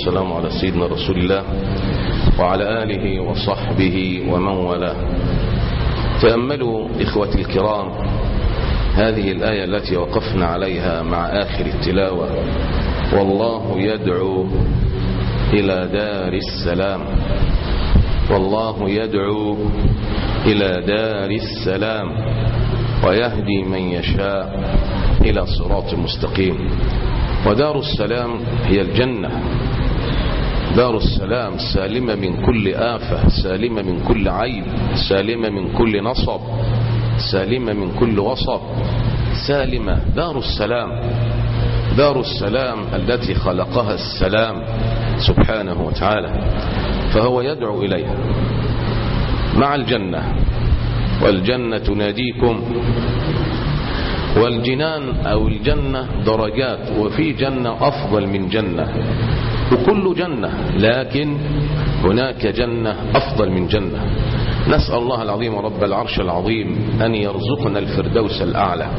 والسلام على سيدنا رسول الله وعلى آله وصحبه ومن والاه. تأملوا إخوتي الكرام هذه الآية التي وقفنا عليها مع آخر التلاوة: والله يدعو إلى دار السلام، والله يدعو إلى دار السلام ويهدي من يشاء إلى صراط مستقيم. ودار السلام هي الجنة، دار السلام سالمة من كل آفة، سالمة من كل عيب، سالمة من كل نصب، سالمة من كل وصف، سالمة. دار السلام، دار السلام التي خلقها السلام سبحانه وتعالى، فهو يدعو إليها مع الجنة. والجنة تناديكم، والجنان أو الجنة درجات، وفي جنة أفضل من جنة، وكل جنة، لكن هناك جنة أفضل من جنة. نسأل الله العظيم رب العرش العظيم أن يرزقنا الفردوس الأعلى.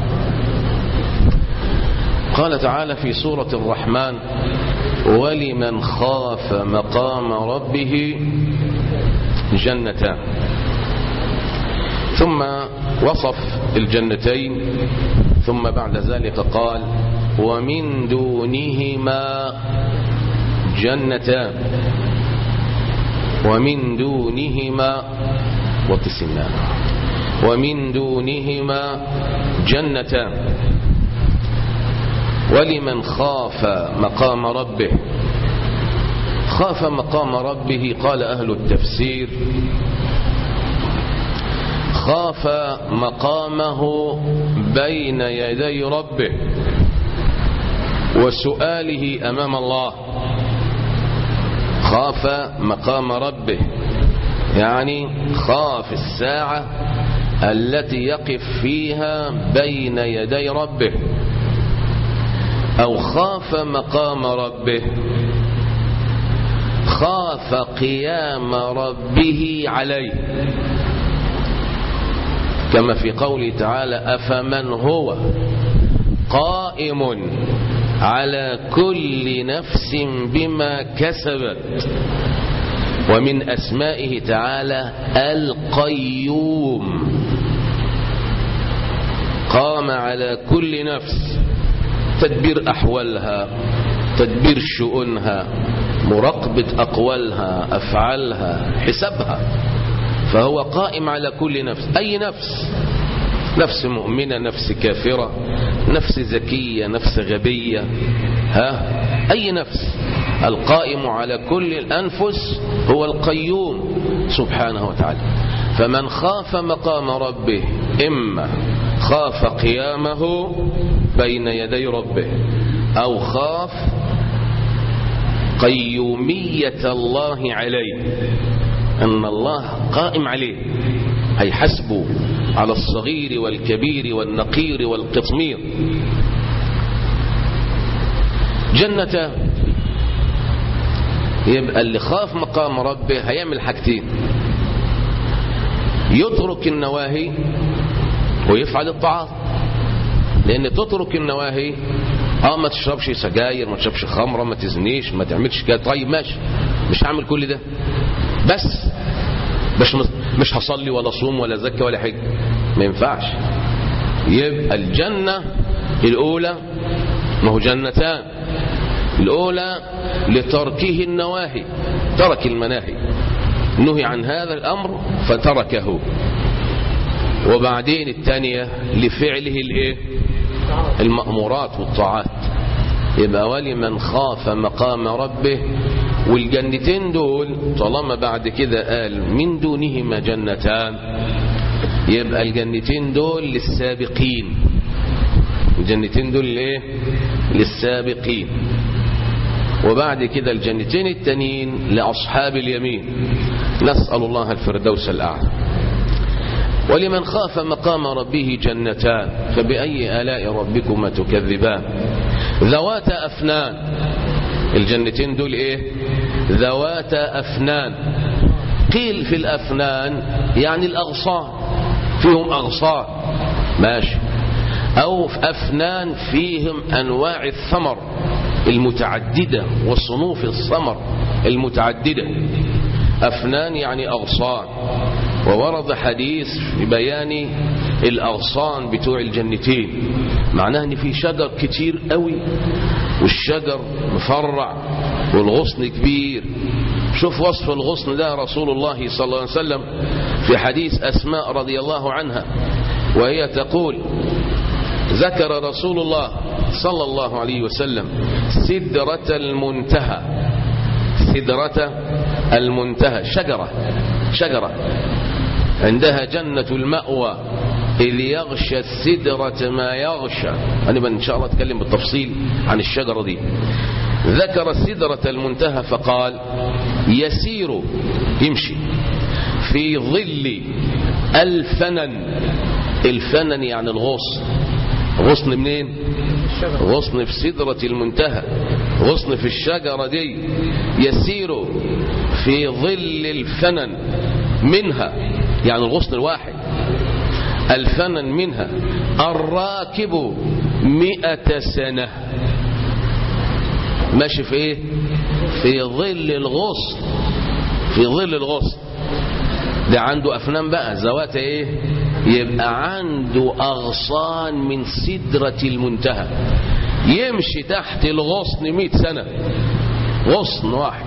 قال تعالى في سورة الرحمن: ولمن خاف مقام ربه جنتان. ثم وصف الجنتين، ثم بعد ذلك قال: ومن دونهما جنتان، ومن دونهما وتسنان، ومن دونهما جنتان. ولمن خاف مقام ربه. خاف مقام ربه قال أهل التفسير: خاف مقامه بين يدي ربه وسؤاله أمام الله. خاف مقام ربه يعني خاف الساعة التي يقف فيها بين يدي ربه، أو خاف مقام ربه خاف قيام ربه عليه، كما في قوله تعالى: أفمن هو قائم على كل نفس بما كسبت. ومن أسمائه تعالى القيوم، قام على كل نفس، تدبير أحوالها، تدبير شؤونها، مراقبة أقوالها، أفعالها، حسابها. فهو قائم على كل نفس، أي نفس، نفس مؤمنة، نفس كافرة، نفس ذكية، نفس غبية، أي نفس. القائم على كل الأنفس هو القيوم سبحانه وتعالى. فمن خاف مقام ربه إما خاف قيامه بين يدي ربه، أو خاف قيومية الله عليه، أن الله قائم عليه، هيحسبه على الصغير والكبير والنقير والقطمير. جنة، يبقى اللي خاف مقام ربه هيعمل حاجتين: يترك النواهي ويفعل الطاعات. لأن تترك النواهي، ما تشربش سجاير، ما تشربش خمرة، ما تزنيش، ما تعملش كده، طيب ماشي، مش هعمل كل ده، بس مش هصلي ولا صوم ولا زكي ولا حج، ما ينفعش. يبقى الجنة الأولى، ما هو جنتان، الأولى لتركه النواهي، ترك المناهي، نهي عن هذا الأمر فتركه. وبعدين الثانية لفعله المأمورات والطاعات. يبقى ولمن خاف مقام ربه. والجنتين دول طالما بعد كده قال من دونهما جنتان، يبقى الجنتين دول للسابقين، الجنتين دول للسابقين. وبعد كده الجنتين التانيين لأصحاب اليمين، نسأل الله الفردوس الأعلى. ولمن خاف مقام ربه جنتان، فبأي آلاء ربكما تكذبان. ذوات أفنان، الجنتين دول ذوات أفنان. قيل في الأفنان يعني الأغصان، فيهم أغصان، ماشي، أو في أفنان فيهم أنواع الثمر، المتعددة وصنوف الثمر المتعددة. أفنان يعني أغصان، وورد حديث في بيان الأغصان بتوع الجنتين، معناه ان في شجر كتير قوي والشجر مفرع والغصن كبير. شوف وصف الغصن ده رسول الله صلى الله عليه وسلم في حديث أسماء رضي الله عنها، وهي تقول: ذكر رسول الله صلى الله عليه وسلم سدرة المنتهى. سدرة المنتهى شجرة عندها جنة المأوى إذ يغشى السدرة ما يغشى. أنا إن شاء الله أتكلم بالتفصيل عن الشجرة دي. ذكر سدرة المنتهى فقال: يسير يمشي في ظل الفنن. الفنن يعني الغصن. غصن منين؟ غصن في سدرة المنتهى، غصن في الشجرة دي. يسير في ظل الفنن منها يعني الغصن الواحد، الفنن منها الراكب 100 سنة. ماشي في ايه؟ في ظل الغصن، في ظل الغصن ده. عنده أفنان بقى ذوات ايه؟ يبقى عنده أغصان من سدرة المنتهى، يمشي تحت الغصن 100 سنة، غصن واحد.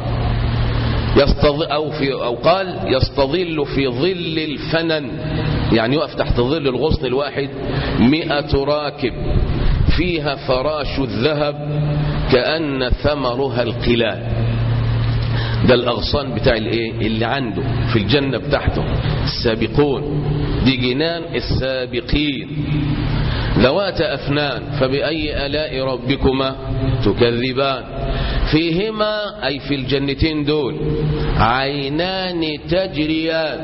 أو قال يستظل في ظل الفنن، يعني يقف تحت ظل الغصن الواحد 100 راكب فيها فراش الذهب كأن ثمرها القلال. ده الأغصان بتاع الايه اللي عنده في الجنة بتاعته. السابقون دي جنان السابقين ذوات أفنان، فبأي آلاء ربكما تكذبان. فيهما أي في الجنتين دول عينان تجريان.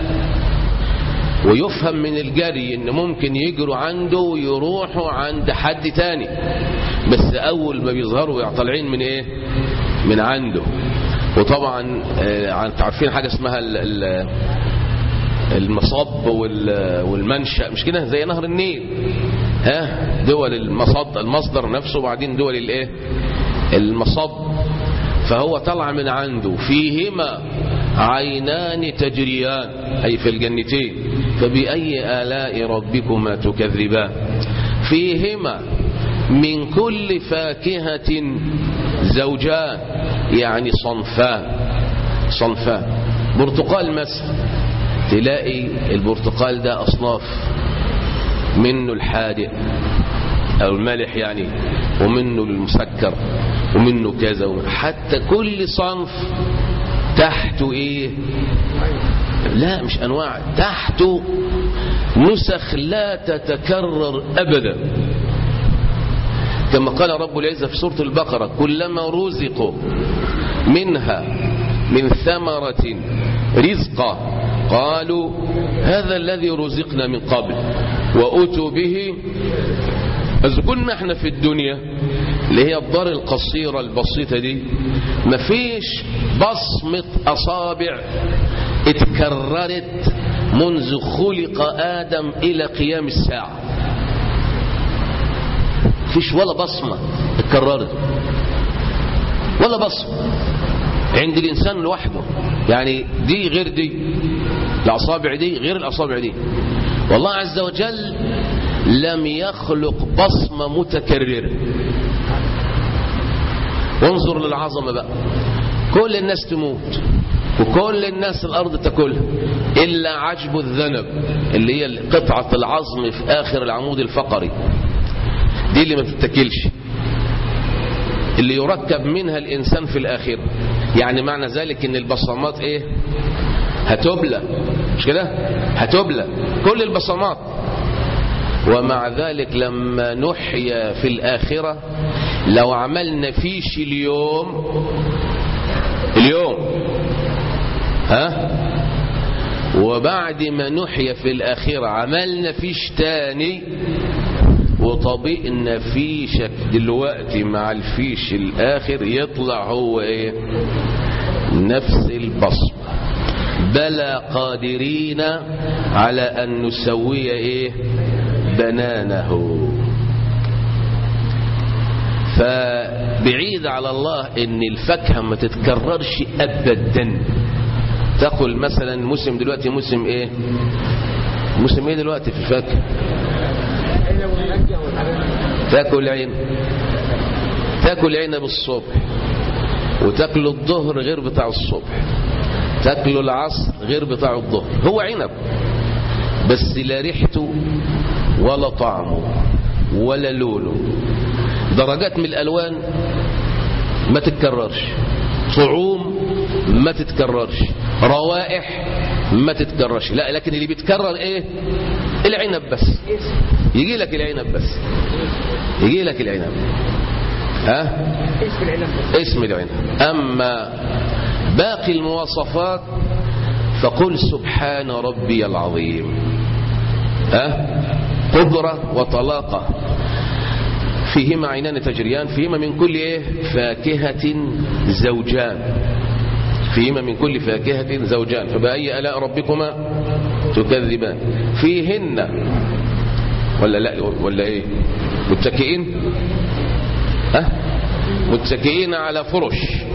ويفهم من الجري إن ممكن يجروا عنده ويروحوا عند حد تاني، بس أول ما بيظهروا طالعين من إيه؟ من عنده. وطبعا عارفين حاجة اسمها المصب والمنشأ، مش كده؟ زي نهر النيل، دول المصدر نفسه وبعدين دول الايه؟ المصب. فهو طلع من عنده. فيهما عينان تجريان أي في الجنتين، فبأي آلاء ربكما تكذبان. فيهما من كل فاكهة زوجان يعني صنفان. برتقال مثلا، تلاقي البرتقال ده أصناف، منه الحادق أو المالح يعني، ومنه المسكر، ومنه كذا. حتى كل صنف تحته إيه؟ لا مش أنواع، تحته نسخ لا تتكرر أبدا، كما قال رب العزة في سورة البقرة: كلما رزقوا منها من ثمرة رزقا قالوا هذا الذي رزقنا من قبل وأتوا به. إذ كنا احنا في الدنيا اللي هي الدار القصيرة البسيطة دي مفيش بصمة أصابع اتكررت منذ خلق آدم إلى قيام الساعة، فيش ولا بصمة اتكررت، ولا بصمة عند الإنسان لوحده. يعني دي غير دي، الأصابع دي غير الأصابع دي. والله عز وجل لم يخلق بصمة متكررة. وانظر للعظمة بقى، كل الناس تموت وكل الناس الأرض تاكلها إلا عجب الذنب اللي هي قطعة العظم في آخر العمود الفقري، دي اللي ما بتتاكلش، اللي يركب منها الإنسان في الآخرة. يعني معنى ذلك ان البصمات ايه؟ هتبلى، مش كده؟ هتبلى كل البصمات. ومع ذلك لما نحيا في الآخرة لو عملنا فيش اليوم وبعد ما نحيا في الآخرة عملنا فيش تاني وطبقنا فيشك دلوقتي مع الفيش الآخر، يطلع هو ايه؟ نفس البصمة. بلى قادرين على أن نسوي ايه؟ بنانه. بعيد على الله ان الفاكهة ما تتكررش ابدا. تاكل مثلا موسم دلوقتي موسم ايه؟ موسم ايه دلوقتي في الفاكهة؟ تاكل عنب الصبح، وتاكل الظهر غير بتاع الصبح، تاكل العصر غير بتاع الظهر. هو عنب بس لا ريحته ولا طعمه ولا لونه، درجات من الالوان ما تتكررش، طعوم ما تتكررش، روائح ما تتكررش. لا، لكن اللي بيتكرر ايه؟ العنب بس. يجي لك العنب بس، يجي لك العنب، اسم العنب. اما باقي المواصفات فقل سبحان ربي العظيم. قدرة وطلاقة، فيهما عينان تجريان، فيهما من كل فاكهة زوجان، فيهما من كل فاكهة زوجان، فبأي آلاء ربكما تكذبان. فيهن ولا لا ولا ايه؟ متكئين، متكئين على فرش،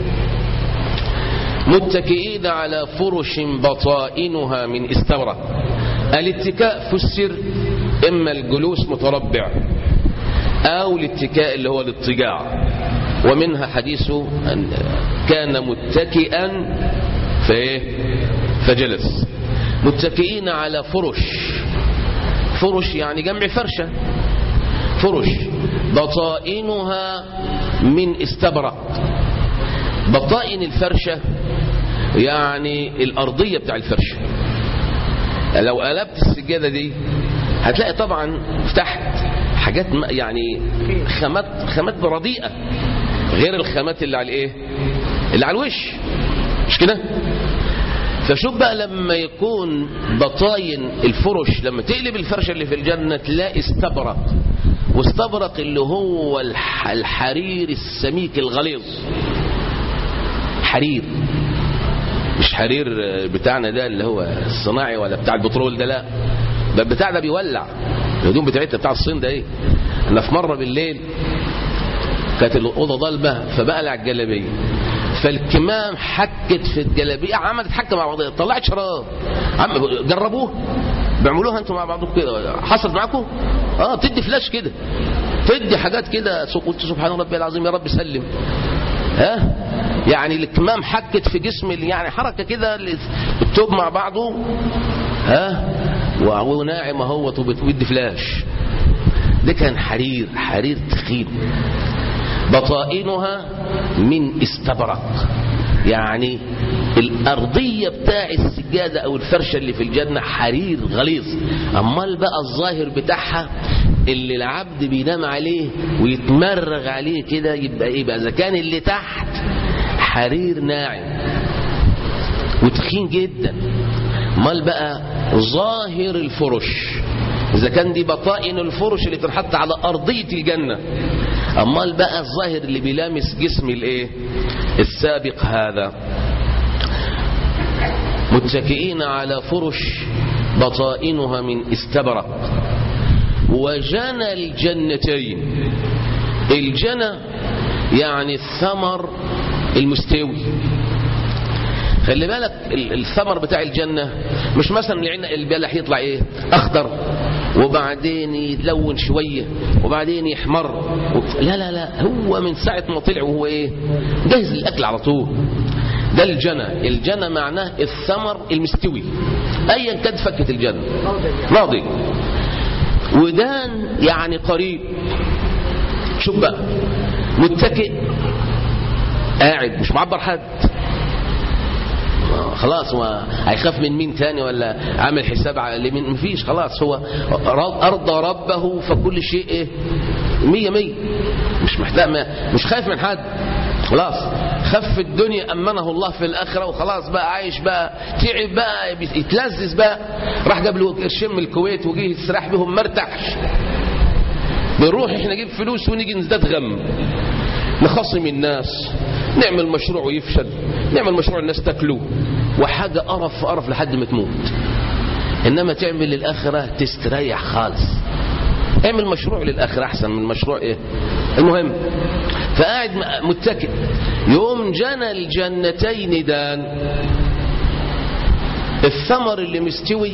متكئين على فرش بطائنها من استبرق. الاتكاء فسر اما الجلوس متربع او الاتكاء اللي هو الاضطجاع، ومنها حديث أن كان متكئا فجلس. متكئين على فرش، فرش يعني جمع فرشة، فرش بطائنها من استبرق. بطائن الفرشة يعني الأرضية بتاع الفرشة. لو قلبت السجادة دي هتلاقي طبعا تحت حاجات يعني خامات رديئة غير الخامات اللي على الايه، اللي على الوش، مش كده؟ فشوف بقى لما يكون بطاين الفرش، لما تقلب الفرشة اللي في الجنة تلاقي استبرق، واستبرق اللي هو الحرير السميك الغليظ، حرير، مش حرير بتاعنا ده اللي هو الصناعي ولا بتاع البترول ده، لا، ده بتاع ده بيولع. الهدوم بتاعتنا بتاع الصين ده ايه؟ انا في مرة بالليل كانت الأوضة ضلمة فبقلع الجلابية، فالكمام حكت في الجلابية، عملت حكة مع بعضها، طلعت شراب. جربوه، بيعملوها انتوا مع بعضكم كده؟ حصلت معاكم؟ تدي فلاش كده، تدي حاجات كده، قلت سبحان ربي العظيم يا رب سلم. يعني الكمام حكت في جسم، يعني حركة كده التوب مع بعضه، وناعم اهو وبتدي فلاش. ده كان حرير تخين، بطائنها من استبرق، يعني الأرضية بتاع السجادة أو الفرشة اللي في الجنة حرير غليظ. أمال بقى الظاهر بتاعها اللي العبد بينام عليه ويتمرغ عليه كده يبقى إيه بقى؟ إذا كان اللي تحت حرير ناعم وتخين جدا، أمال بقى ظاهر الفرش، إذا كان دي بطائن الفرش اللي تنحط على أرضية الجنة، أمال بقى الظاهر اللي بيلامس جسم الايه السابق هذا. متكئين على فرش بطائنها من استبرق، وجنى الجنتين. الجنى يعني الثمر المستوي. خلي بالك الثمر بتاع الجنة مش مثلا البلح يطلع ايه اخضر وبعدين يتلون شوية وبعدين يحمر لا لا لا، هو من ساعة ما طلع وهو ايه جاهز للأكل على طول. ده الجنة. الجنة معناه الثمر المستوي ايا كانت فكة الجنة، راضي ودان يعني قريب. شوف بقى، متكئ قاعد مش معبر حد، خلاص هو هيخاف من مين تاني ولا عامل حساب على مين؟ مفيش، خلاص هو أرضى ربه فكل شيء ايه 100 مش محتاج، مش خايف من حد، خلاص خف الدنيا أمنه الله في الآخرة، وخلاص بقى عايش بقى، تعب بقى يتلذذ بقى، راح جاب له قرشين من الكويت وجيه يستراح بهم ما ارتاحش. بنروح احنا نجيب فلوس ونيجي نزداد غم، نخصم الناس، نعمل مشروع ويفشل، نعمل مشروع الناس تاكله، وحاجة قرف لحد ما تموت. إنما تعمل للآخرة تستريح خالص، اعمل مشروع للآخرة أحسن من مشروع إيه. المهم فقاعد متكئ، يوم جنى الجنتين دان، الثمر اللي مستوي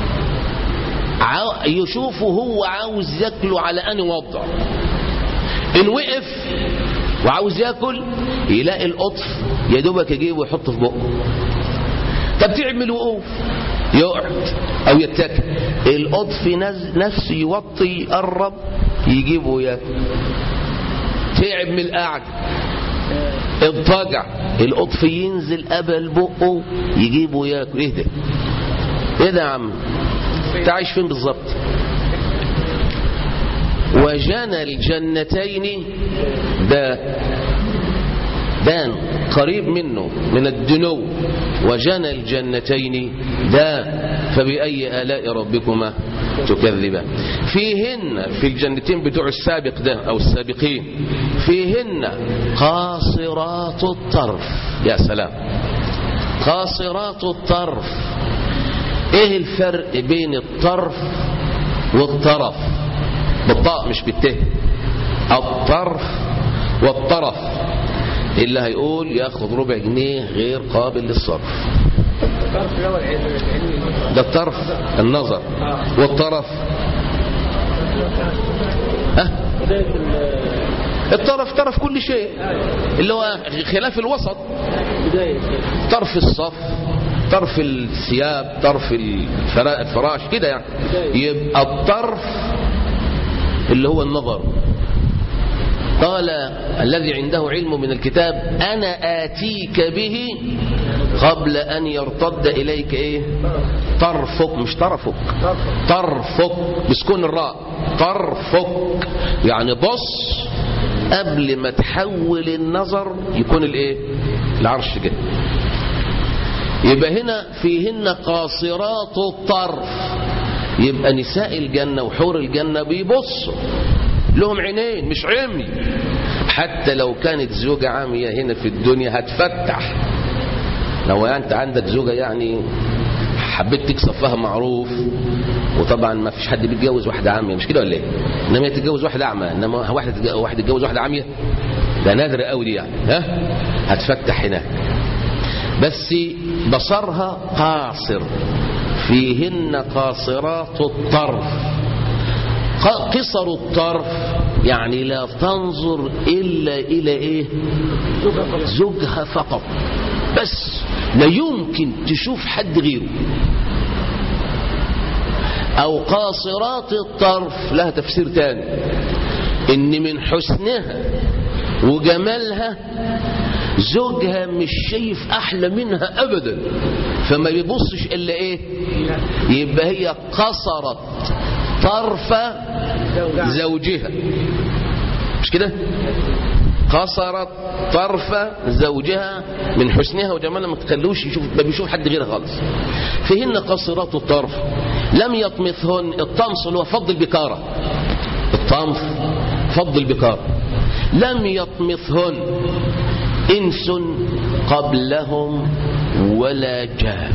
يشوفه هو عاوز ياكله على أني وضع. إن وقف وعاوز ياكل يلاقي القطف يا دوبك يجيبه ويحطه في بقه. طب تعمل وقوف، يقعد او يتكئ، القطف نفسه يوطي يقرب يجيبه وياكل. تعب من القعده، اضطجع، القطف ينزل قبل بقه يجيبه وياكل. ايه ده؟ ايه ده يا عم؟ انت عايش فين بالظبط؟ وجنى الجنتين دان قريب منه من الدنو، وجنى الجنتين دان فبأي آلاء ربكما تكذبان. فيهن، في الجنتين بتوع السابق ده أو السابقين، فيهن قاصرات الطرف. يا سلام، قاصرات الطرف. ايه الفرق بين الطرف والطرف؟ بالطاء مش بالته. الطرف والطرف، اللي هيقول ياخذ ربع جنيه غير قابل للصرف. ده الطرف النظر، والطرف الطرف طرف كل شيء اللي هو خلاف الوسط. طرف الصف، طرف الثياب، طرف الفراش كده يعني. يبقى الطرف اللي هو النظر. قال الذي عنده علم من الكتاب أنا آتيك به قبل أن يرتد إليك إيه؟ طرفك، مش طرفك، طرفك بسكون الراء. طرفك يعني بص قبل ما تحول النظر يكون الإيه؟ العرش كده. يبقى هنا فيهن قاصرات الطرف، يبقى نساء الجنة وحور الجنة بيبصوا، لهم عينين مش عمي. حتى لو كانت زوجة عامية هنا في الدنيا هتفتح. لو انت عندك زوجة يعني حبيت تكسب فيها معروف، وطبعا ما فيش حد بيتجوز واحدة عامية، مش كده ولا ايه؟ انما هي تتجوز واحدة اعمى، انما واحد يتجوز واحدة عامية ده نادر قوي دي يعني. هتفتح هناك، بس بصرها قاصر. فيهن قاصرات الطرف. قصر الطرف يعني لا تنظر إلا إلى إيه؟ زوجها فقط، بس لا يمكن تشوف حد غيره. أو قاصرات الطرف لها تفسير تاني، إن من حسنها وجمالها زوجها مش شايف أحلى منها أبدا، فما بيبصش إلا إيه؟ يبقى هي قصرت طرف زوجها، مش كده؟ قصرت طرف زوجها من حسنها وجمالها، ما تخلوش يشوف، ما بيشوف حد غيرها خالص. فيهن قاصرات الطرف لم يطمثهن. الطمس اللي هو فض البكارة، الطمس فض البكارة. لم يطمثهن إنس قبلهم ولا جان.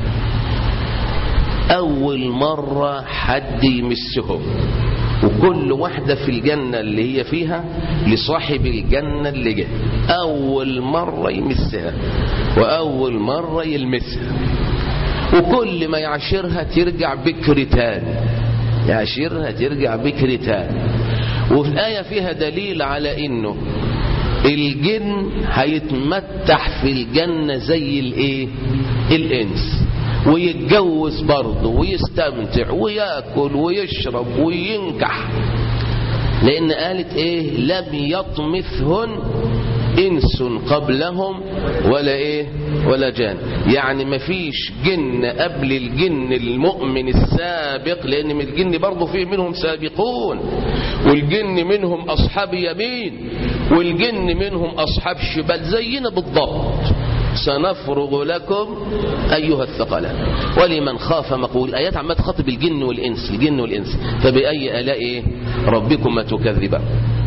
أول مرة حد يمسهم، وكل واحدة في الجنة اللي هي فيها لصاحب الجنة اللي جه أول مرة يمسها وأول مرة يلمسها. وكل ما يعشرها ترجع بكر تاني، يعشرها ترجع بكر تاني. وفي الآية فيها دليل على إنه الجن هيتمتع في الجنة زي الايه؟ الانس، ويتجوز برضه ويستمتع ويأكل ويشرب وينكح، لان قالت ايه؟ لم يطمثهن انس قبلهم ولا ايه؟ ولا جان. يعني مفيش جن قبل الجن المؤمن السابق، لان من الجن برضه فيه منهم سابقون، والجن منهم اصحاب يمين، والجن منهم اصحاب شمال زينا بالضبط. سنفرغ لكم ايها الثقلان ولمن خاف مقول. ايات عمال تخاطب الجن والانس، الجن والانس. فبأي آلاء ربكما تكذبان؟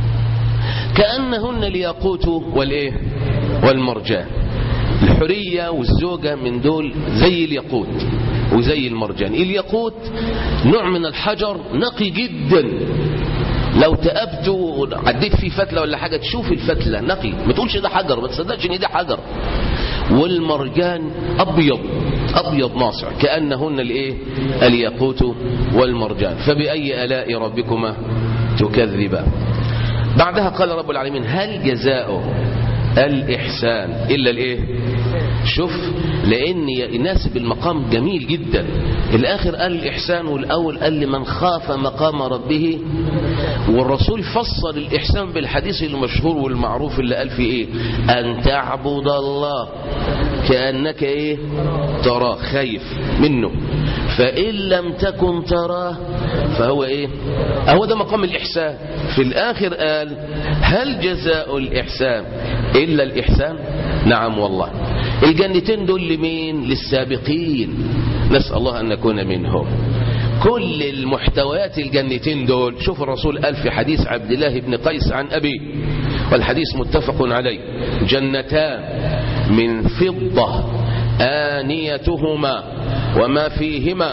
كأنهن الياقوت والايه؟ والمرجان. الحرية والزوجة من دول زي الياقوت وزي المرجان. الياقوت نوع من الحجر نقي جدا، لو تأبت وعديت فيه فتلة ولا حاجة تشوف الفتلة نقي، ما تقولش ده حجر، ما تصدقش ان ده حجر. والمرجان أبيض أبيض ناصع كأنهن الايه الياقوت والمرجان. فبأي آلاء ربكما تكذبان. بعدها قال رب العالمين هل جزاء الإحسان إلا الايه؟ شوف، لأن يناسب المقام جميل جدا. الآخر قال الإحسان، والأول قال لمن خاف مقام ربه. والرسول فصل الإحسان بالحديث المشهور والمعروف اللي قال فيه إيه؟ أن تعبد الله كأنك إيه؟ تراه، خايف منه، فإن لم تكن تراه فهو إيه؟ هو ده مقام الإحسان. في الآخر قال هل جزاء الإحسان إلا الإحسان؟ نعم والله. الجنتين دول لمين؟ للسابقين، نسأل الله أن نكون منهم. كل المحتويات الجنتين دول، شوف الرسول قال في حديث عبد الله بن قيس عن أبيه، والحديث متفق عليه: جنتان من فضة آنيتهما وما فيهما،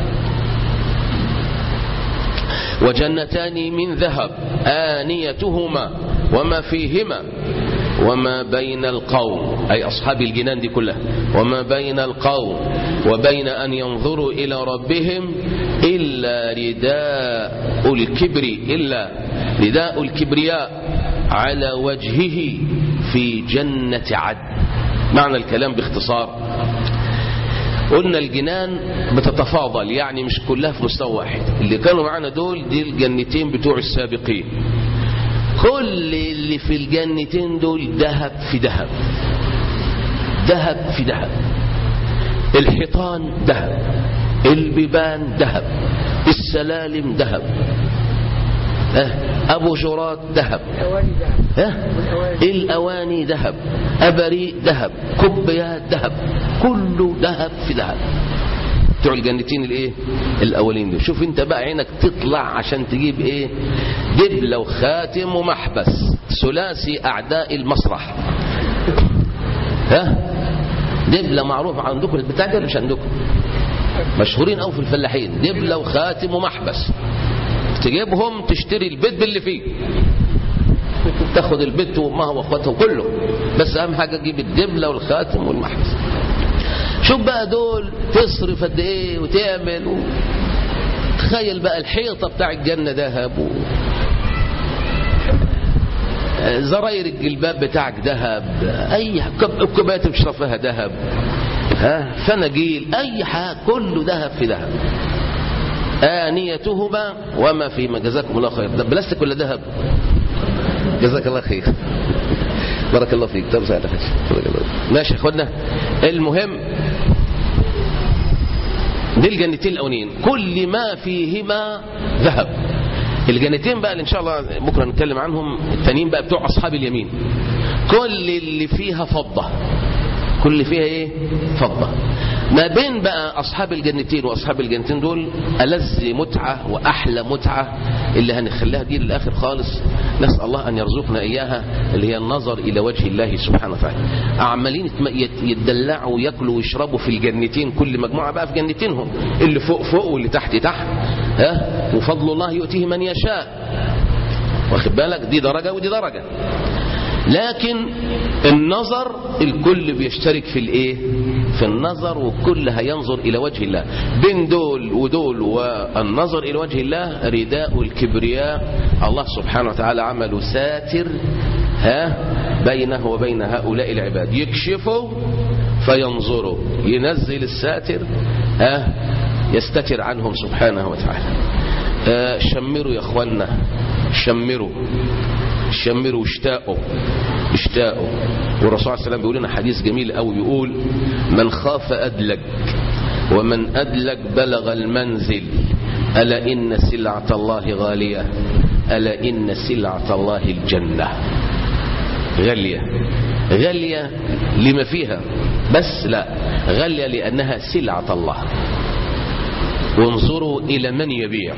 وجنتان من ذهب آنيتهما وما فيهما، وما بين القوم، أي أصحاب الجنان دي كلها، وما بين القوم وبين أن ينظروا إلى ربهم إلا رداء الكبرياء على وجهه في جنة عدن. معنى الكلام باختصار، قلنا الجنان بتتفاضل، يعني مش كلها في مستوى واحد. اللي كانوا معنا دول دي الجنتين بتوع السابقين. كل اللي في الجنتين دول ذهب في ذهب، ذهب في ذهب. الحيطان ذهب، البيبان ذهب، السلالم ذهب، أبو جرات ذهب، الأواني ذهب، أبريق ذهب، كوبايات ذهب، كله ذهب في ذهب. بتوع الجنتين الايه الاولين دول. شوف انت بقى عينك تطلع عشان تجيب ايه؟ دبلة وخاتم ومحبس، ثلاثي اعداء المسرح. دبلة معروف عندكم البتاع ده مش عندكم؟ مشهورين قوي في الفلاحين، دبلة وخاتم ومحبس. تجيبهم تشتري البيت باللي فيه، تاخد البيت وامها واخواتها كله، بس اهم حاجه تجيب الدبلة والخاتم والمحبس. شوف بقى دول تصرف قد ايه وتعمل تخيل بقى الحيطه بتاع الجنه ذهب، زراير الجلباب بتاعك ذهب، اي كوبايات بتشرب فيها ذهب، فناجيل، اي حاجه كله ذهب في ذهب. آنيتهما وما فيهما. جزاكم الله خير. ده بلاستيك ولا ذهب؟ جزاك الله خير، بارك الله فيك. طب ماشي يا اخوانا. المهم دي الجنتين الاولين كل ما فيهما ذهب. الجنتين بقى اللي ان شاء الله بكره نتكلم عنهم التانيين بقى بتوع اصحاب اليمين، كل اللي فيها فضه، كل اللي فيها ايه؟ فضه. ما بين بقى اصحاب الجنتين واصحاب الجنتين دول ألذ متعه واحلى متعه اللي هنخليها دي للاخر خالص. نسال الله ان يرزقنا اياها، اللي هي النظر الى وجه الله سبحانه وتعالى. عمالين يتدلعوا وياكلوا ويشربوا في الجنتين، كل مجموعه بقى في جنتينهم، اللي فوق فوق واللي تحت تحت، وفضل الله يؤتيه من يشاء. واخد بالك؟ دي درجه ودي درجه. لكن النظر الكل بيشترك في الايه؟ في النظر، والكل هينظر الى وجه الله. بين دول ودول والنظر الى وجه الله رداء الكبرياء. الله سبحانه وتعالى عمله ساتر بينه وبين هؤلاء العباد، يكشفوا فينظروا، ينزل الساتر يستتر عنهم سبحانه وتعالى. شمروا يا اخوانا، شمروا واشتاقوا. والرسول صلى الله عليه وسلم بيقول لنا حديث جميل قوي، بيقول من خاف أدلج، ومن أدلج بلغ المنزل، ألا إن سلعة الله غالية، ألا إن سلعة الله الجنة. غالية، غالية لما فيها، بس لا، غالية لأنها سلعة الله. وانظروا إلى من يبيع،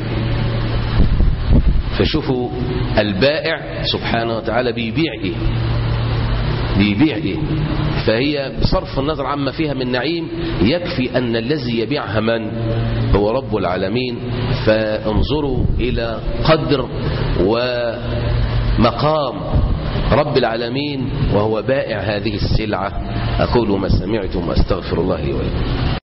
فشوفوا البائع سبحانه وتعالى بيبيع ايه. بيبيع ايه. فهي بصرف النظر عما فيها من نعيم يكفي ان الذي يبيعها من هو رب العالمين. فانظروا الى قدر ومقام رب العالمين وهو بائع هذه السلعة. أقول ما سمعتم وأستغفر الله لي ولكم.